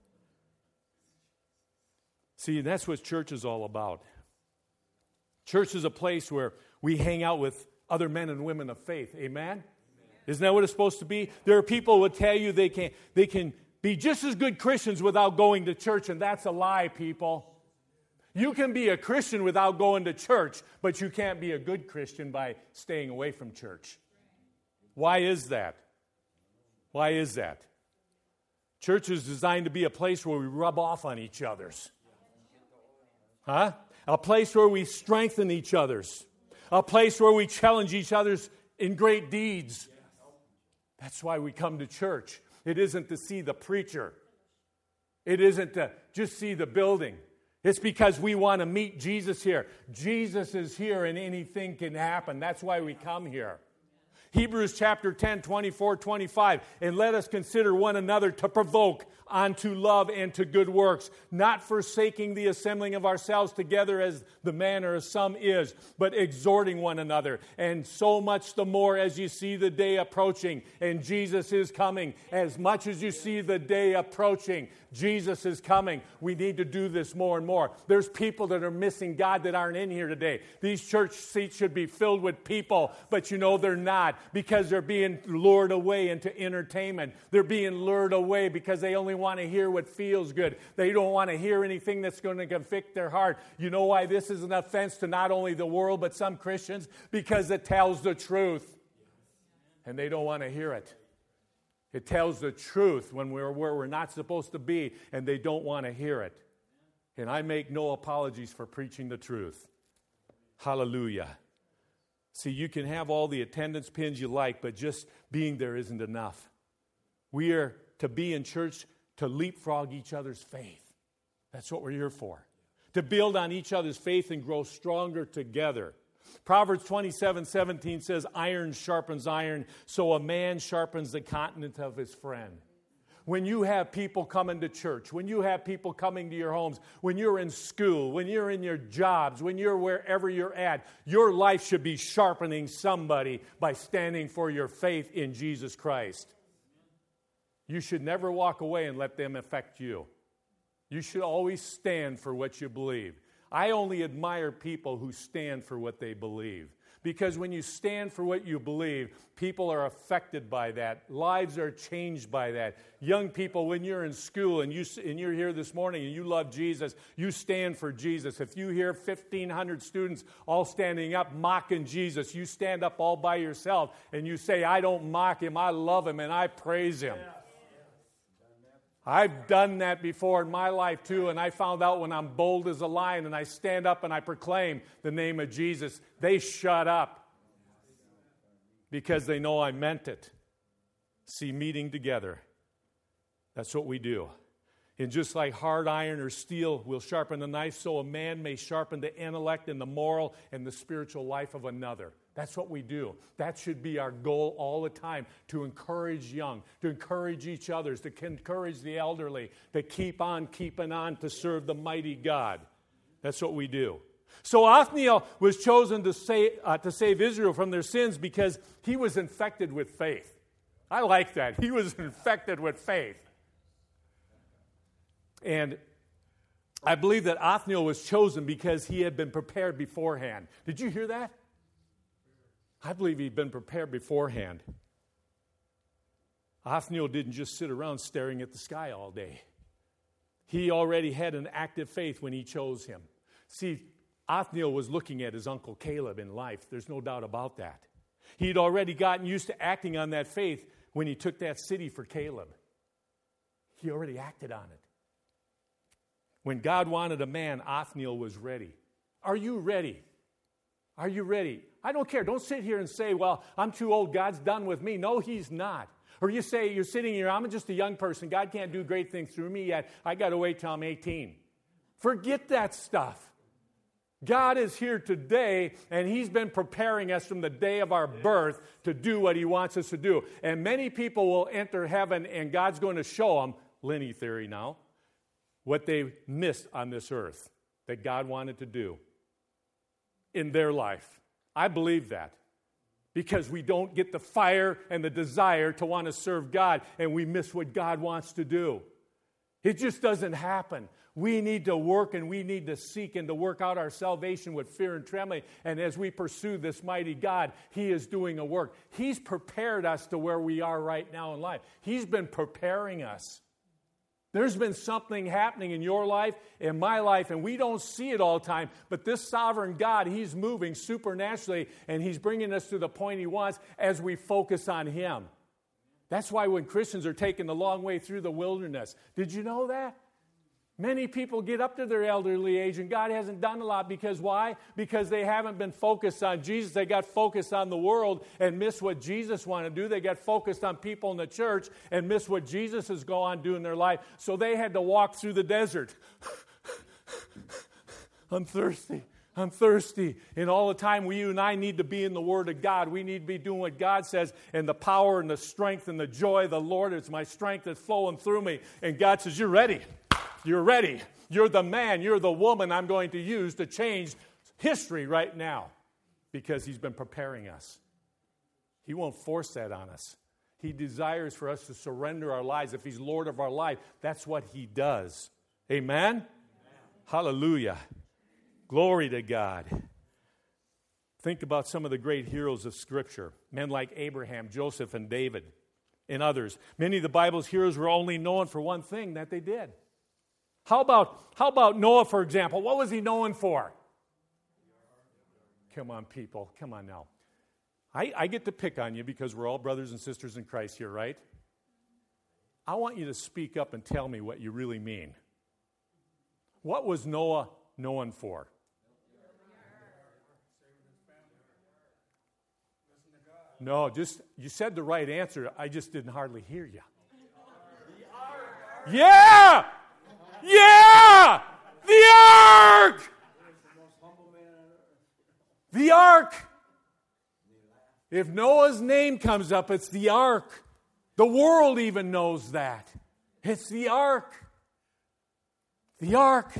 See, that's what church is all about. Church is a place where we hang out with other men and women of faith. Amen? Isn't that what it's supposed to be? There are people who will tell you they can be just as good Christians without going to church, and that's a lie, people. You can be a Christian without going to church, but you can't be a good Christian by staying away from church. Why is that? Why is that? Church is designed to be a place where we rub off on each other's. Huh? A place where we strengthen each other's. A place where we challenge each other's in great deeds. That's why we come to church. It isn't to see the preacher. It isn't to just see the building. It's because we want to meet Jesus here. Jesus is here and anything can happen. That's why we come here. Hebrews chapter 10, 24, 25. And let us consider one another to provoke unto love and to good works, not forsaking the assembling of ourselves together as the manner of some is, but exhorting one another. And so much the more as you see the day approaching, and Jesus is coming. As much as you see the day approaching, Jesus is coming. We need to do this more and more. There's people that are missing God that aren't in here today. These church seats should be filled with people, but you know they're not because they're being lured away into entertainment. They're being lured away because they only want to hear what feels good. They don't want to hear anything that's going to convict their heart. You know why this is an offense to not only the world but some Christians? Because it tells the truth, and they don't want to hear it. It tells the truth when we're where we're not supposed to be, and they don't want to hear it. And I make no apologies for preaching the truth. Hallelujah. See, you can have all the attendance pins you like, but just being there isn't enough. We are to be in church to leapfrog each other's faith. That's what we're here for. To build on each other's faith and grow stronger together. Proverbs 27:17 says, iron sharpens iron, so a man sharpens the countenance of his friend. When you have people coming to church, when you have people coming to your homes, when you're in school, when you're in your jobs, when you're wherever you're at, your life should be sharpening somebody by standing for your faith in Jesus Christ. You should never walk away and let them affect you. You should always stand for what you believe. I only admire people who stand for what they believe. Because when you stand for what you believe, people are affected by that. Lives are changed by that. Young people, when you're in school and you're here this morning and you love Jesus, you stand for Jesus. If you hear 1,500 students all standing up mocking Jesus, you stand up all by yourself and you say, I don't mock him, I love him, and I praise him. Yeah. I've done that before in my life too, and I found out when I'm bold as a lion and I stand up and I proclaim the name of Jesus, they shut up because they know I meant it. See, meeting together, that's what we do. And just like hard iron or steel will sharpen the knife, so a man may sharpen the intellect and the moral and the spiritual life of another. That's what we do. That should be our goal all the time, to encourage young, to encourage each other, to encourage the elderly, to keep on keeping on to serve the mighty God. That's what we do. So Othniel was chosen to save Israel from their sins because he was infected with faith. I like that. He was infected with faith. And I believe that Othniel was chosen because he had been prepared beforehand. Did you hear that? I believe he'd been prepared beforehand. Othniel didn't just sit around staring at the sky all day. He already had an active faith when he chose him. See, Othniel was looking at his uncle Caleb in life. There's no doubt about that. He'd already gotten used to acting on that faith when he took that city for Caleb. He already acted on it. When God wanted a man, Othniel was ready. Are you ready? Are you ready? I don't care. Don't sit here and say, well, I'm too old. God's done with me. No, he's not. Or you say, you're sitting here, I'm just a young person. God can't do great things through me yet. I got to wait till I'm 18. Forget that stuff. God is here today, and he's been preparing us from the day of our birth to do what he wants us to do. And many people will enter heaven, and God's going to show them, Lenny theory now, what they missed on this earth that God wanted to do in their life. I believe that because we don't get the fire and the desire to want to serve God, and we miss what God wants to do. It just doesn't happen. We need to work and we need to seek and to work out our salvation with fear and trembling. And as we pursue this mighty God, he is doing a work. He's prepared us to where we are right now in life. He's been preparing us. There's been something happening in your life, in my life, and we don't see it all the time. But this sovereign God, he's moving supernaturally, and he's bringing us to the point he wants as we focus on him. That's why when Christians are taking the long way through the wilderness, did you know that? Many people get up to their elderly age and God hasn't done a lot because why? Because they haven't been focused on Jesus. They got focused on the world and missed what Jesus wanted to do. They got focused on people in the church and missed what Jesus is going on doing in their life. So they had to walk through the desert. I'm thirsty. I'm thirsty. And all the time, you and I need to be in the Word of God. We need to be doing what God says. And the power and the strength and the joy of the Lord is my strength that's flowing through me. And God says, you're ready. You're ready. You're the man. You're the woman I'm going to use to change history right now because he's been preparing us. He won't force that on us. He desires for us to surrender our lives. If he's Lord of our life, that's what he does. Amen? Amen. Hallelujah. Glory to God. Think about some of the great heroes of Scripture. Men like Abraham, Joseph, and David, and others. Many of the Bible's heroes were only known for one thing that they did. How about Noah, for example? What was he known for? Come on, people. Come on now. I get to pick on you because we're all brothers and sisters in Christ here, right? I want you to speak up and tell me what you really mean. What was Noah known for? No, you said the right answer. I just didn't hardly hear you. Yeah! Yeah! The ark! The ark. If Noah's name comes up, it's the ark. The world even knows that. It's the ark. The ark.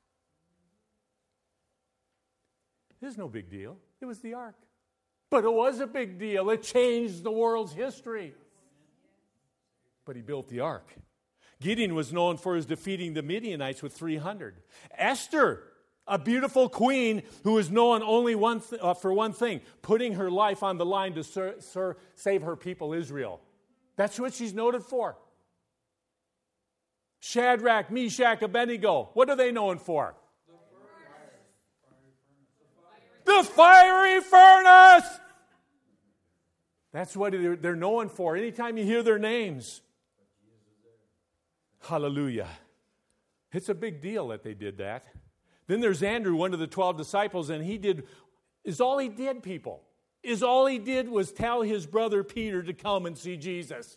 It's no big deal. It was the ark. But it was a big deal. It changed the world's history. But he built the ark. Gideon was known for his defeating the Midianites with 300. Esther, a beautiful queen who is known only for one thing, putting her life on the line to save her people Israel. That's what she's noted for. Shadrach, Meshach, Abednego, what are they known for? The fiery furnace! That's what they're known for. Anytime you hear their names. Hallelujah. It's a big deal that they did that. Then there's Andrew, one of the 12 disciples, and all he did was tell his brother Peter to come and see Jesus.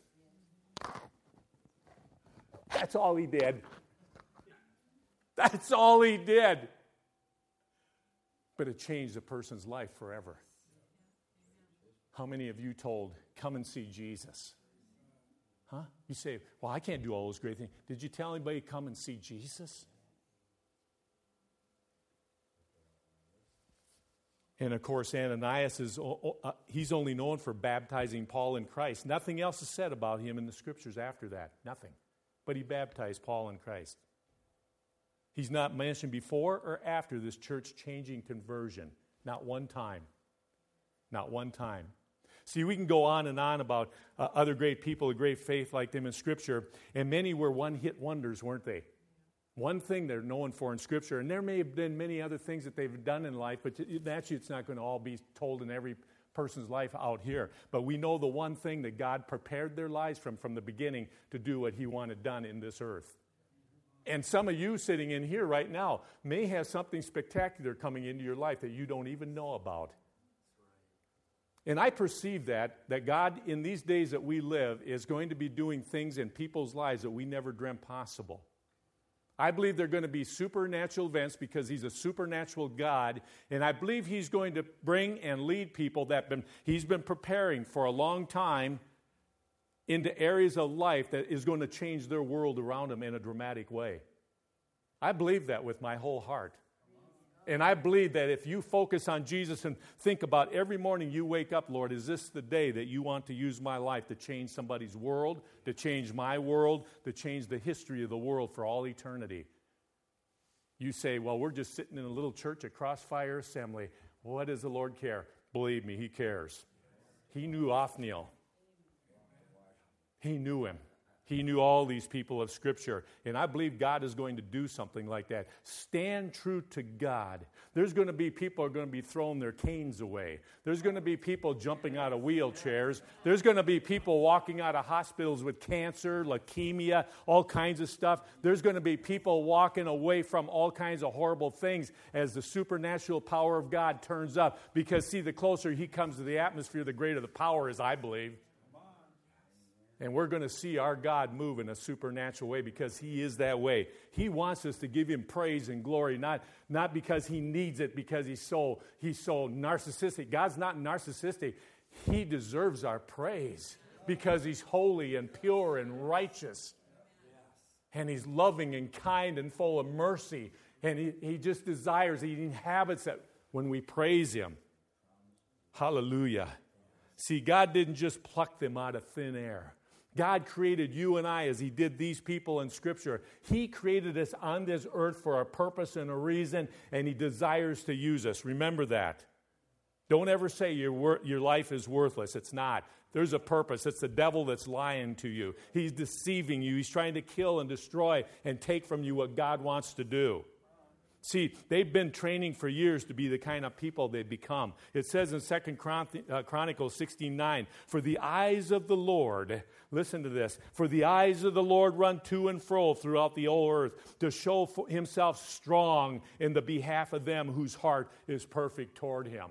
That's all he did. That's all he did. But it changed a person's life forever. How many of you told, come and see Jesus? Huh? You say, well, I can't do all those great things. Did you tell anybody come and see Jesus? And of course, Ananias he's only known for baptizing Paul in Christ. Nothing else is said about him in the Scriptures after that. Nothing. But he baptized Paul in Christ. He's not mentioned before or after this church-changing conversion. Not one time. Not one time. See, we can go on and on about other great people of great faith like them in Scripture, and many were one-hit wonders, weren't they? One thing they're known for in Scripture, and there may have been many other things that they've done in life, but naturally it's not going to all be told in every person's life out here. But we know the one thing that God prepared their lives from the beginning to do what He wanted done in this earth. And some of you sitting in here right now may have something spectacular coming into your life that you don't even know about. And I perceive that God, in these days that we live, is going to be doing things in people's lives that we never dreamt possible. I believe they're going to be supernatural events because He's a supernatural God, and I believe He's going to bring and lead people that He's been preparing for a long time into areas of life that is going to change their world around them in a dramatic way. I believe that with my whole heart. And I believe that if you focus on Jesus and think about every morning you wake up, Lord, is this the day that you want to use my life to change somebody's world, to change my world, to change the history of the world for all eternity? You say, well, we're just sitting in a little church at Crossfire Assembly. What does the Lord care? Believe me, He cares. He knew Othniel. He knew him. He knew all these people of Scripture. And I believe God is going to do something like that. Stand true to God. There's going to be people who are going to be throwing their canes away. There's going to be people jumping out of wheelchairs. There's going to be people walking out of hospitals with cancer, leukemia, all kinds of stuff. There's going to be people walking away from all kinds of horrible things as the supernatural power of God turns up. Because, see, the closer He comes to the atmosphere, the greater the power is, I believe. And we're going to see our God move in a supernatural way because He is that way. He wants us to give Him praise and glory, not because He needs it, because He's so narcissistic. God's not narcissistic. He deserves our praise because He's holy and pure and righteous. And He's loving and kind and full of mercy. And He just desires, He inhabits that when we praise Him. Hallelujah. See, God didn't just pluck them out of thin air. God created you and I as He did these people in Scripture. He created us on this earth for a purpose and a reason, and He desires to use us. Remember that. Don't ever say your life is worthless. It's not. There's a purpose. It's the devil that's lying to you. He's deceiving you. He's trying to kill and destroy and take from you what God wants to do. See, they've been training for years to be the kind of people they've become. It says in 2 Chronicles 16:9, for the eyes of the Lord, listen to this, for the eyes of the Lord run to and fro throughout the whole earth to show Himself strong in the behalf of them whose heart is perfect toward Him.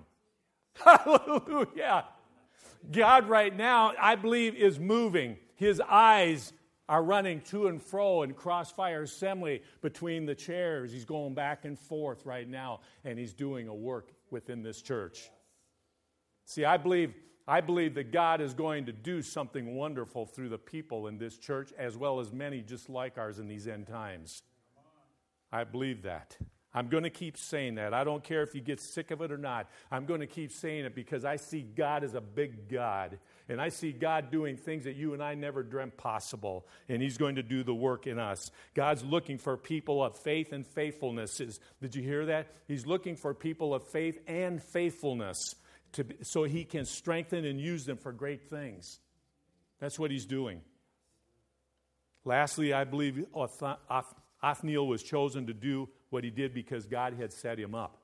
Hallelujah. God right now, I believe, is moving. His eyes are running to and fro in Crossfire Assembly between the chairs. He's going back and forth right now, and He's doing a work within this church. See, I believe that God is going to do something wonderful through the people in this church, as well as many just like ours in these end times. I believe that. I'm going to keep saying that. I don't care if you get sick of it or not. I'm going to keep saying it because I see God as a big God. And I see God doing things that you and I never dreamt possible. And He's going to do the work in us. God's looking for people of faith and faithfulness. Did you hear that? He's looking for people of faith and faithfulness so He can strengthen and use them for great things. That's what He's doing. Lastly, I believe Othniel was chosen to do what he did because God had set him up.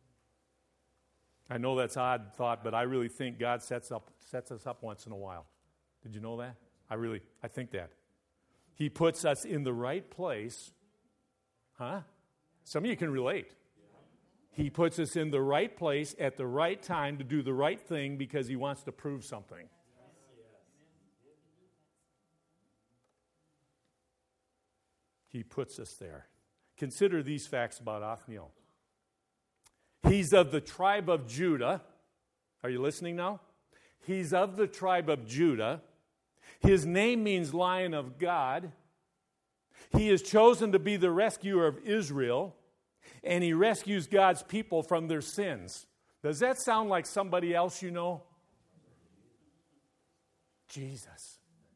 I know that's an odd thought, but I really think God sets us up once in a while. Did you know that? I think that. He puts us in the right place. Huh? Some of you can relate. He puts us in the right place at the right time to do the right thing because He wants to prove something. He puts us there. Consider these facts about Othniel. He's of the tribe of Judah. Are you listening now? He's of the tribe of Judah. His name means Lion of God. He is chosen to be the rescuer of Israel, and he rescues God's people from their sins. Does that sound like somebody else you know? Jesus.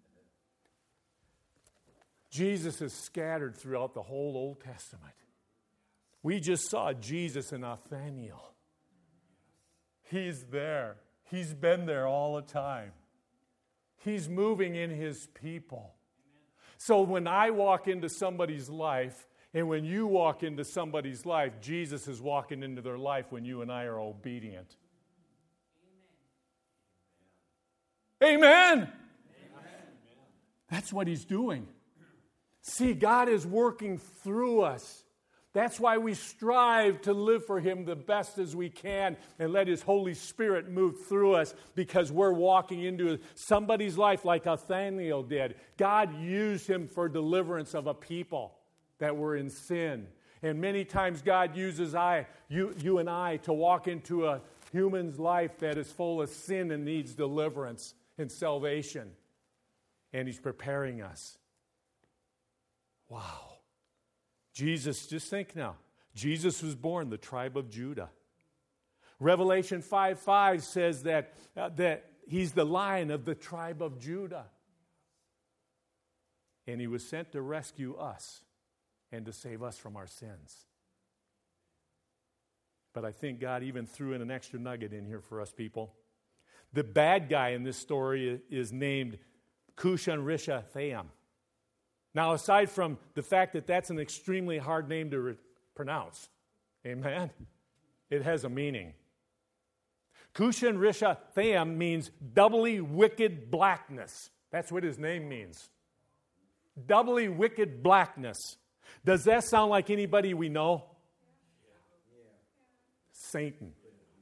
Jesus is scattered throughout the whole Old Testament. We just saw Jesus in Othniel. He's there. He's been there all the time. He's moving in His people. So when I walk into somebody's life And when you walk into somebody's life, Jesus is walking into their life when you and I are obedient. Amen. Amen. That's what he's doing. See, God is working through us. That's why we strive to live for him the best as we can and let his Holy Spirit move through us, because we're walking into somebody's life like Nathaniel did. God used him for deliverance of a people that were in sin. And many times God uses you and I to walk into a human's life that is full of sin and needs deliverance and salvation. And he's preparing us. Wow. Jesus, just think now. Jesus was born the tribe of Judah. Revelation 5:5 says that he's the Lion of the tribe of Judah. And he was sent to rescue us and to save us from our sins. But I think God even threw in an extra nugget in here for us people. The bad guy in this story is named Cushan-Rishathaim. Now, aside from the fact that that's an extremely hard name to pronounce, amen, it has a meaning. Cushan-Rishathaim means doubly wicked blackness. That's what his name means. Doubly wicked blackness. Does that sound like anybody we know? Satan.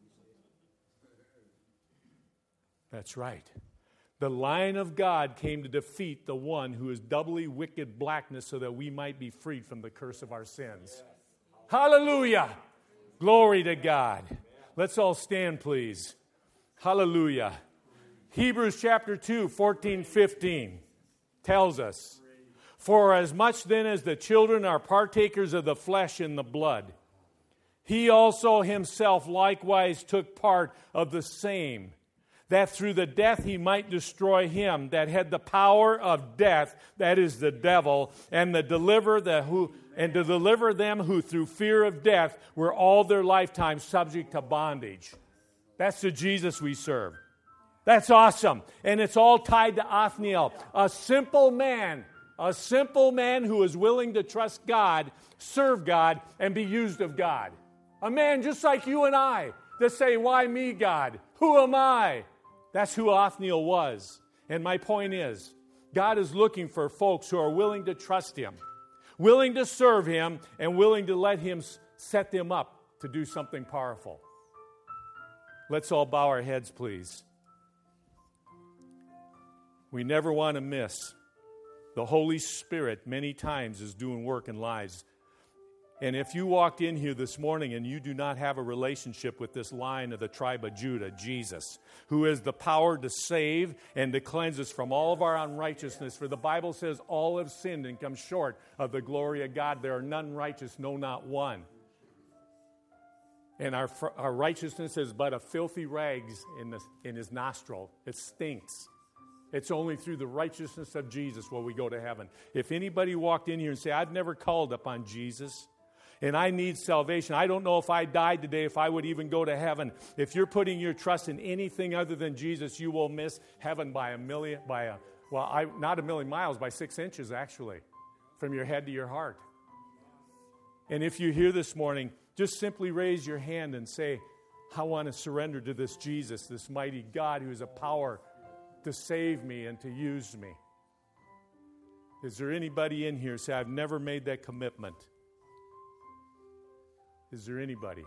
That's right. The Lion of God came to defeat the one who is doubly wicked blackness so that we might be freed from the curse of our sins. Hallelujah. Glory to God. Let's all stand, please. Hallelujah. Hebrews chapter 2, 14, 15 tells us, "For as much then as the children are partakers of the flesh and the blood, he also himself likewise took part of the same, that through the death he might destroy him that had the power of death, that is the devil, and to deliver them who through fear of death were all their lifetime subject to bondage." That's the Jesus we serve. That's awesome. And it's all tied to Othniel, a simple man who is willing to trust God, serve God, and be used of God. A man just like you and I that say, "Why me, God? Who am I?" That's who Othniel was. And my point is, God is looking for folks who are willing to trust him, willing to serve him, and willing to let him set them up to do something powerful. Let's all bow our heads, please. We never want to miss. The Holy Spirit many times is doing work in lives. And if you walked in here this morning and you do not have a relationship with this Lion of the tribe of Judah, Jesus, who has the power to save and to cleanse us from all of our unrighteousness, for the Bible says all have sinned and come short of the glory of God. There are none righteous, no, not one. And our righteousness is but a filthy rags in his nostril. It stinks. It's only through the righteousness of Jesus will we go to heaven. If anybody walked in here and say, "I've never called upon Jesus, and I need salvation. I don't know if I died today, if I would even go to heaven." If you're putting your trust in anything other than Jesus, you will miss heaven by not a million miles, by 6 inches actually, from your head to your heart. And if you're here this morning, just simply raise your hand and say, "I want to surrender to this Jesus, this mighty God who has a power to save me and to use me." Is there anybody in here say, "I've never made that commitment"? Is there anybody?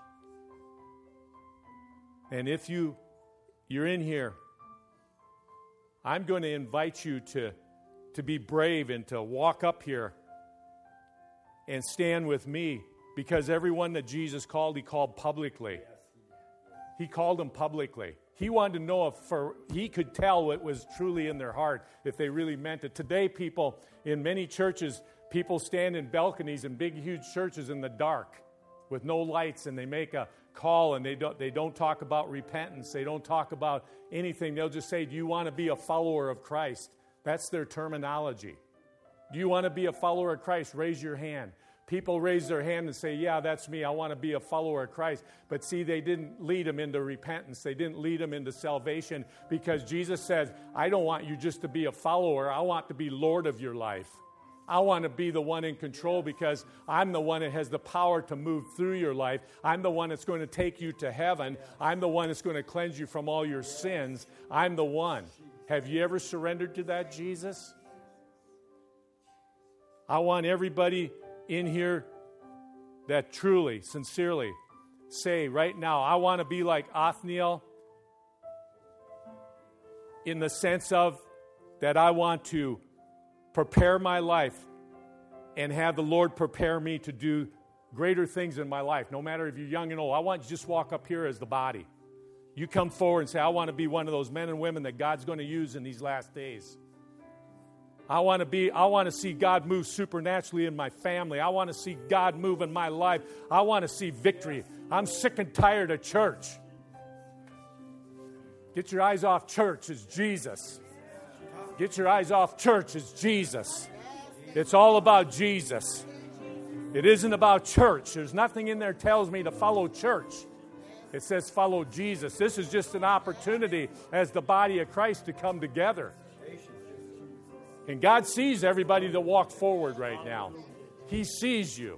And if you're in here, I'm going to invite you to be brave and to walk up here and stand with me, because everyone that Jesus called, he called publicly. He called them publicly. He wanted to know he could tell what was truly in their heart, if they really meant it. Today, people in many churches, people stand in balconies in big, huge churches in the dark with no lights, and they make a call, and they don't talk about repentance. They don't talk about anything. They'll just say, "Do you want to be a follower of Christ?" That's their terminology. Do you want to be a follower of Christ? Raise your hand. People raise their hand and say, "Yeah, that's me. I want to be a follower of Christ." But see, they didn't lead them into repentance. They didn't lead them into salvation, because Jesus says, "I don't want you just to be a follower. I want to be Lord of your life." I want to be the one in control because I'm the one that has the power to move through your life. I'm the one that's going to take you to heaven. I'm the one that's going to cleanse you from all your sins. I'm the one. Have you ever surrendered to that Jesus? I want everybody in here that truly, sincerely say right now, I want to be like Othniel in the sense of that I want to prepare my life and have the Lord prepare me to do greater things in my life, no matter if you're young and old. I want you to just walk up here as the body. You come forward and say, I want to be one of those men and women that God's going to use in these last days. I want to see God move supernaturally in my family. I want to see God move in my life. I want to see victory. I'm sick and tired of church. Get your eyes off church as Jesus. Get your eyes off church as Jesus. It's all about Jesus. It isn't about church. There's nothing in there that tells me to follow church. It says follow Jesus. This is just an opportunity as the body of Christ to come together. And God sees everybody that walked forward right now. He sees you.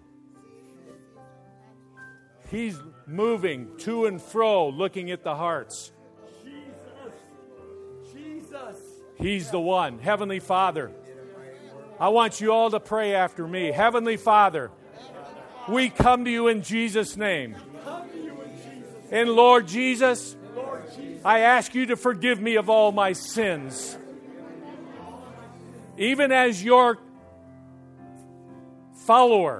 He's moving to and fro, looking at the hearts. Jesus. He's the one. Heavenly Father, I want you all to pray after me. Heavenly Father, we come to you in Jesus' name. And Lord Jesus, I ask you to forgive me of all my sins. Even as your follower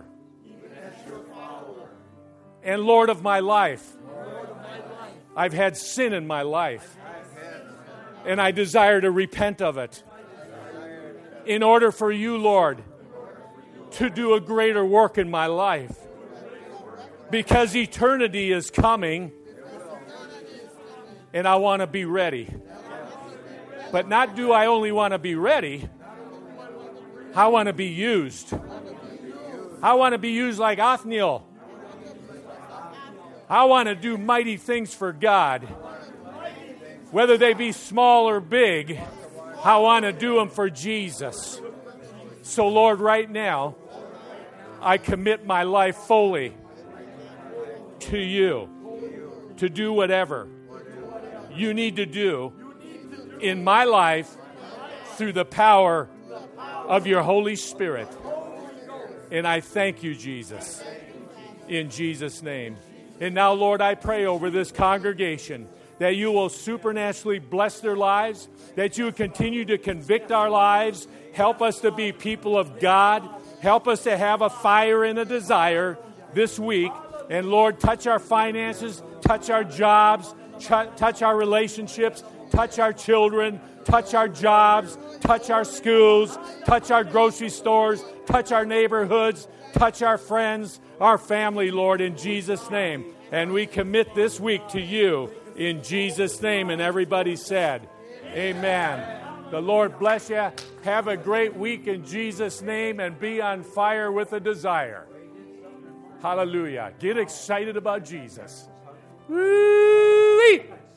and Lord of my life, I've had sin in my life, and I desire to repent of it in order for you, Lord, to do a greater work in my life. Because eternity is coming, and I want to be ready. But not do I only want to be ready, I want to be used. I want to be used like Othniel. I want to do mighty things for God. Whether they be small or big, I want to do them for Jesus. So, Lord, right now, I commit my life fully to you to do whatever you need to do in my life through the power of your Holy Spirit. And I thank you, Jesus, in Jesus' name. And now, Lord, I pray over this congregation that you will supernaturally bless their lives, that you will continue to convict our lives, help us to be people of God, help us to have a fire and a desire this week. And Lord, touch our finances, touch our jobs, touch our relationships, touch our children, touch our jobs, touch our schools, touch our grocery stores, touch our neighborhoods, touch our friends, our family, Lord, in Jesus' name. And we commit this week to you in Jesus' name. And everybody said, amen. The Lord bless you. Have a great week in Jesus' name and be on fire with a desire. Hallelujah. Get excited about Jesus. Woo-wee!